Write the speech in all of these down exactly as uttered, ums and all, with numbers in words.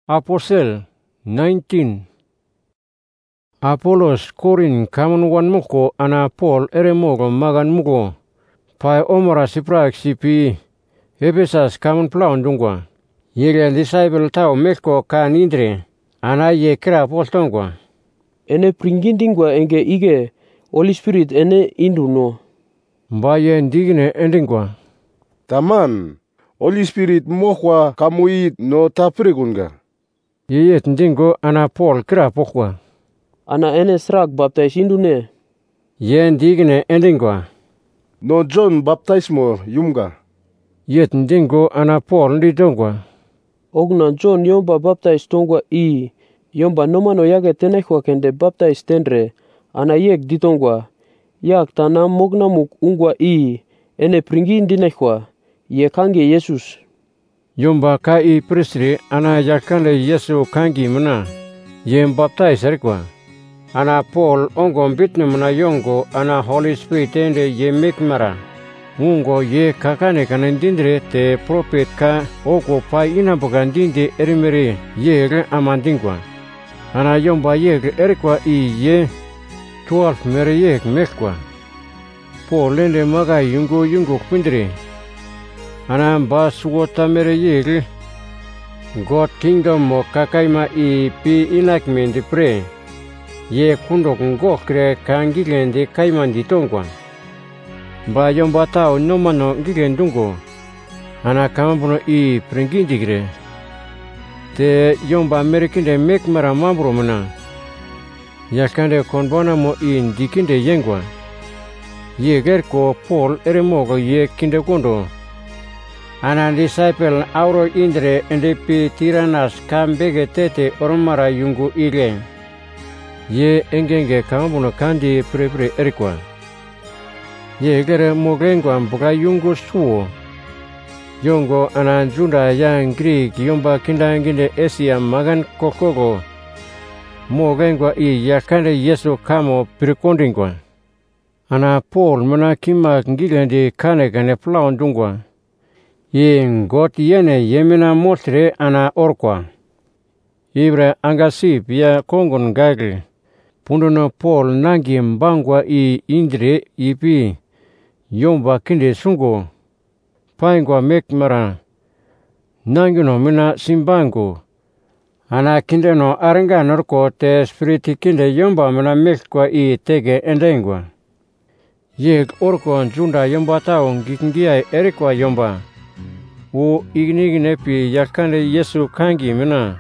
Apostle nineteen. Apollos Korin kamun wan muko ana Paul eremogo magan muko pai omora siprak sipi Ephesus kamun plaun dungwa. Yere disciple tau meko kan indre ana ye kra poltongwa. Ene pringindingwa enge ige Holy Spirit ene indu no. Ba ye ndigne endingwa. Taman, Holy Spirit mokwa kamui no taprigunga. Yeyet ndingo ana Paul kra pokwa. Ana ene srak baptize indu ne. Ye ndigne endingwa. No John baptismo yumga. Yet ndingo ana Paul nditongwa. Ogna John yomba baptize tongwa i. Yomba nomano yage tenekwa kende baptize tendre. Ana yek ditongwa. Yak tana mogna muk ungwa i. Ene pringi ndinekwa. Ye kange Jesus. Yomba ka i prisri ana yakande Yesu kangi muna. Ye baptize erikwa. Ana Paul ongo bitne muna yongo ana Holy Spirit ende ye mikmara. Ungo ye kakane kanandindre te prophet ka oko pa inabugandinde erimere ye amandingwa. Ana yomba ye erikwa i ye twelve mere ye mekwa. Paul ende maga yungo yungo pindre. Ana bas wota mere ye God kingdom mo kakaima i pi enactment pre. Ye kundok ngokre kangilende kaimandi tongwa. Ba yomba tao nomano gigendungo. Ana kamambuno i pringindigre. Te yomba amerikinde mekmara mambro muna. Yakande konbona mo i ndikinde yengwa. Ye gerko Paul eremogo ye kinde kondo. Ana disciple auro indre endepi tiranas kambege tete ormara yungu ile. Ye engenge kamambuno kandi prepre erikwa. Ye gere mogengwa mbuga yungu suo. Yongo ana junda yang Greek yomba kindanginde Asia magan kokogo. Mogengwa i yakande Yesu kamo pirikondingwa. Ana Paul muna kima ngilende kane kane plaun dungwa. Ye ngot yene yemina motre ana orkwa. Ibra angasip ya kongon gagli. Pundono Paul nangi mbangwa i indre ipi. Yomba kinde sungo. Paingwa mekmara. Nangino mina simbango. Ana kinde no arenga norko te spiriti kinde yomba mina mekwa i tege endengwa. Yeg orko junda yomba tao ngikingia erikwa yomba. U ignigine pi yakande Yesu kangi mina.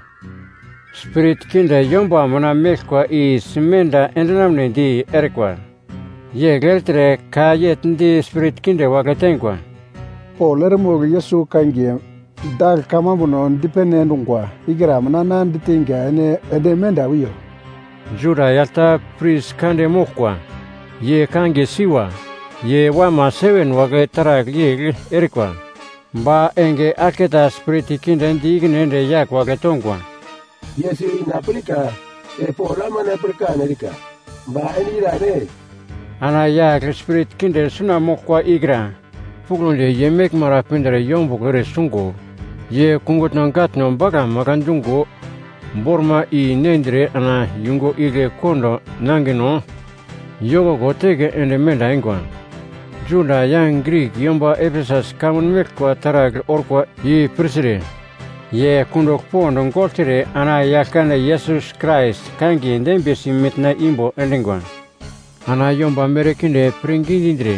Spirit kinde yomba mina mekwa i simenda endenamne di erikwa. Ye gertre ka yet ndi spirit kinde wakatengwa. Paul eremogo Yesu kangi dag kamambuno ndipene ndungwa. Igira manana nditinga ene edemenda wiyo. Juda yalta priest kande mokwa. Ye kangi siwa. Ye wama seven wage tarak ye erikwa. Ba enge aketa spirit kinde ndi ignende yak wakatongwa. Yesu inapelika e Paul mana perka Amerika. Ba enirane. Ana yak spirit kinde suna mokwa igra. Fuglunde ye mek mara pindere yombo gere sungo. Ye kungut nangat no baga magandungo. Borma i nendre ana yungo ige kondo nangino. Yogo gotege ende menda ingwa. Juda yang Greek yomba Ephesus kamun mekwa tarag orkwa i prisire. Ye kundok pondo ngoltire ana yakane Jesus Christ kangi ndembesi mitna imbo endingwa. Ana yomba merekinde pringindindre.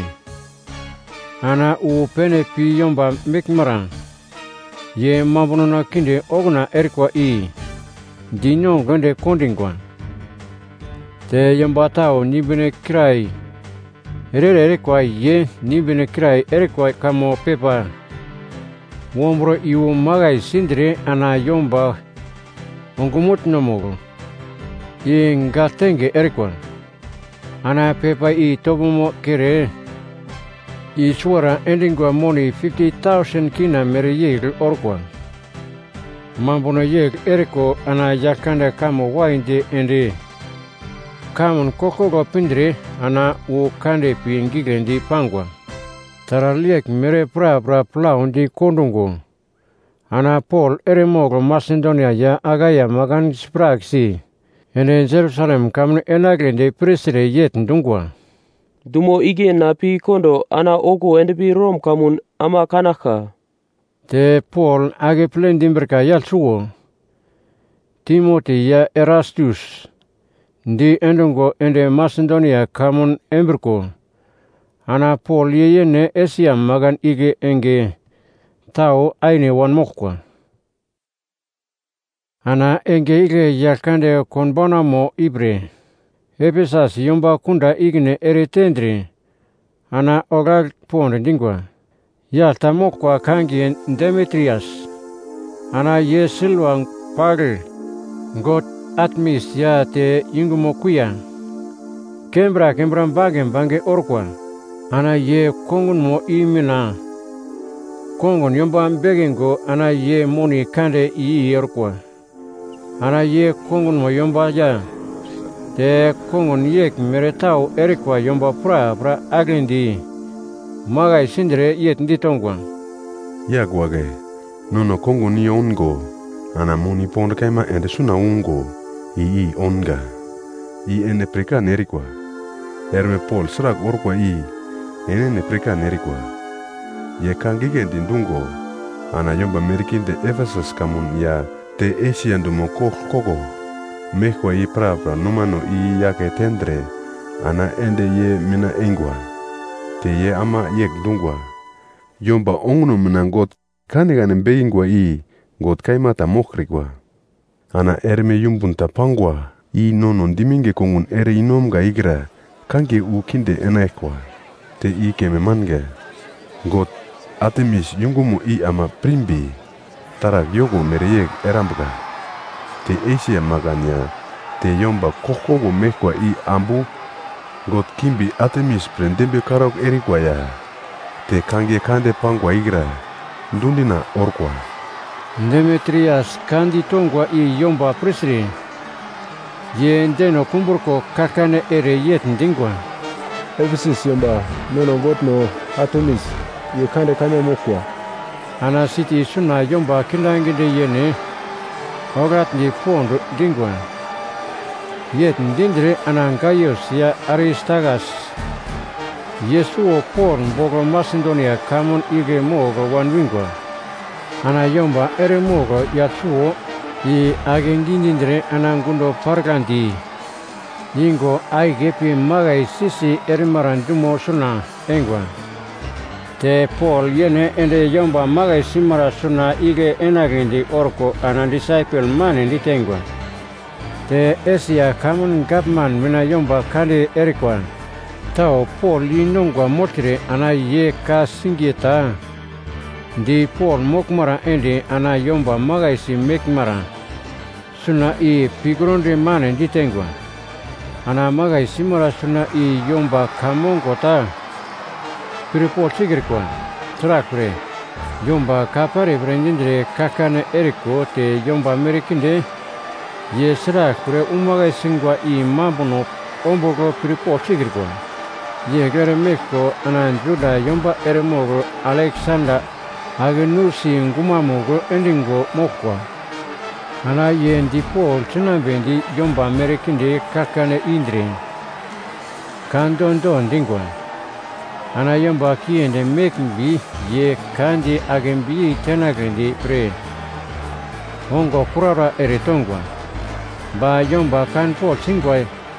Ana u pene pi yomba mekmara. Ye mabunona kinde ogna erkwa i. Dino gonde kondingwa. Te yomba tao nibine krai. Erere erkwa ye nibine krai erkwa kamo pepa. Wombro iu magai sindre ana yomba. Ongumut nomogo. Ye ngatenge erkwa. Ana pepa i tobomo kere. I suara endingwa moni fifty thousand kina mere yegl orkwa. Mambono yeg eriko ana yakanda kamo wainde ende. Kamon kokogo pindre ana u kande pi ngiglendi pangwa. Taraliek mere pra pra plaundi kondungo. Ana Paul ere moglo Macedonia ya Agaya magan sprak si. Ene Jerusalem kamun enaglende presire yet ndungwa. Dumo ige napi kondo ana ogo endepi Rom kamun ama kanaka. Te Paul age plendimberka yalsuo. Timothy ya Erastus. Ndi endungo ende Macedonia kamun emberko. Ana Paul yeyene Asia magan ige enge tau aine wan mokwa. Ana enge ige yakande konbona mo ibre. Epesas yomba kunda igne eretendre. Ana ogal pon dingwa. Yalta mokwa kangi Demetrius. Ana ye silwang pagel. Got atmis ya te yungumo kuya. Kembra kembra bagem bange orkwa. Ana ye kongun mo imina. Kongun yomba begengo ana ye moni kande i orkwa. Ana ye kongun mo yomba ya. Te kongun yek meretau erikwa yomba pra pra aglindi. Magai sindre yet nditongwa. Yagwage. Nono kongun ni ongo. Ana moni pond kaima ende suna ungo. I i onga. I ene preka nerikwa. Erme Paul srak orkwa i. Ene ne preka nerikwa. Ye kangige ndindungo. Ana yomba merikinde Ephesus kamun ya te Asia ndumo kogo. Mekwa i pravra numano i yake tendre. Ana ende ye mina engwa. Te ye ama yek dungwa. Yomba ongno mina got kanigane beingwa i. Got kaimata mokrikwa. Ana erme yumbunta pangwa. I nono diminge kongun ere inomga igra. Kange u kinde enekwa. Te i keme mange. Got Artemis yungumu i ama primbi. Tarak yogo mereyek erambuga. Te Asia maganya. Te yomba kokogo mekwa i ambu. Got kimbi Artemis prendembe karok erikwa ya. Te kange kande pangwa igra. Ndundina orkwa. Demetrius kandi tongwa i yomba presri. Ye ndeno kumburko kakane ere yet ndingwa. Ephesus yomba nono gotno Artemis ye kande kane mokwa. Ana siti suna yomba kilangide yene. Ograt ni fondo dingwa. Yet ndindre anangayos ya Aristagas. Yesuo porn bogo Macedonia kamun ige mogo wanwingwa. Ana yomba ere mogo yatsuo i agengindindre anangundo parganti. Yingo aigepi magai sisi ere marandumo suna engwa. Te Paul yene ende yomba magai simara suna ige enagendi orko anan disciple mani ditengwa. Te Asia kamun gapman mina yomba kande erikwa. Tao Paul inongwa motire ana ye ka singieta. Di Paul mokmara ende ana yomba magaisi mekmara. Suna i pigronde mane ditengwa. Ana magaisi mara suna i yomba kamongo ta. Piripo tigirkwa. Trakure. Yomba kapare brendindre kakane eriko te yomba merikinde. Ye trakure umagaisi ngwa i mambono ombogo piripo tigirkwa. Ye gare meko ana juda yomba eremogo Alexander. Age nusi nguma mogo endingo mokwa. Ana yendi Paul chinambendi yomba merikinde kakane indre. Kandon don dingwa. Ana yomba kiende mekmbi ye kandi agembi tenagrendi pre. Hongo kurara eretongwa. Ba yomba kan Paul singwa.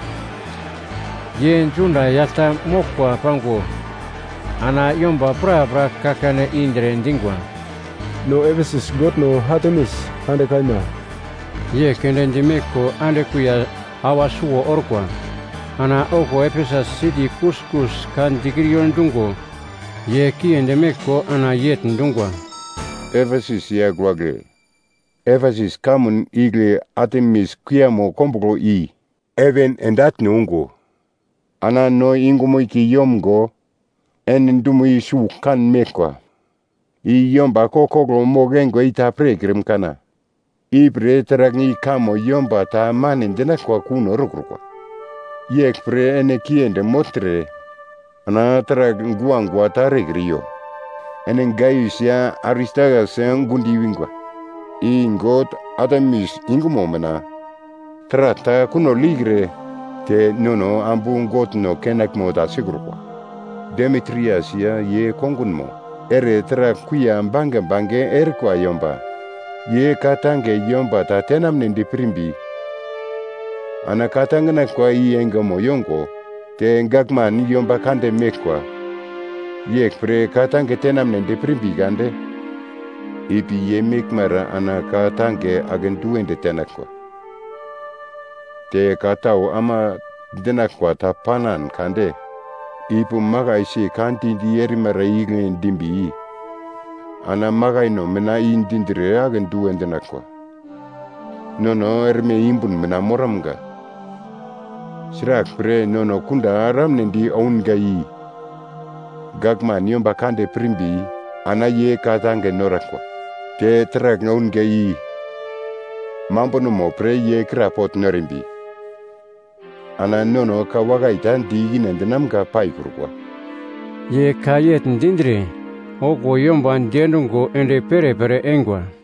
Ye njunda yata mokwa pango. Ana yomba pra pra kakane indre ndingwa. No Ephesus got no Artemis kande kaima. Ye kende ndimeko ande kuya awasuo orkwa. Ana oko Ephesus city kuskus kan digirion dungo. Ye kiende meko ana yet ndungwa. Ephesus ya gwage. Ephesus kamun igle Artemis kuyamo kombugo i. Even endat nungo. Ana no ingumo iki yomgo. En ndumu isu kan mekwa. I yomba kokoglo mogengo ita pregrim kana. I pre teragni kamo yomba ta manin denakwa kuno rukrukwa. Yek pre ene kiende motre. Ana terag nguangwa ta regrio. Enen gaius ya Aristagas en gundi wingwa. I ngot adamis ingumo mena. Trata kuno ligre te nono ambu ngot no kenak mo da sigurwa. Demetrias ya ye kongun mo. Ere tra kuya bange bange erkwa yomba. Ye katange yomba ta tenam nindi primbi. Ana katangana kwa i enga mo yongo. Te ngagman yomba kande mekwa. Ye pre katange tenam nindi primbi gande. Ipi ye mekmara ana katange agenduende tenakwa. Te katau ama denakwa ta panan kande. Ipu magai si kanti di eri mara iglen dimbi. Ana magai no mena indindire agenduende nakwa. Nono erme imbun mena moramga. Sirak pre nono kunda aram nendi aunga i. Gagma nyomba kande primbi. Ana ye katange norakwa. Te trak ngaunga i. Mambo no mo pre ye krapot norimbi. Ana nono ka wagaitan digin endenam ka paikurwa. Ye kayet ndindri. Ogo yomba ndienungo ende pere pere engwa.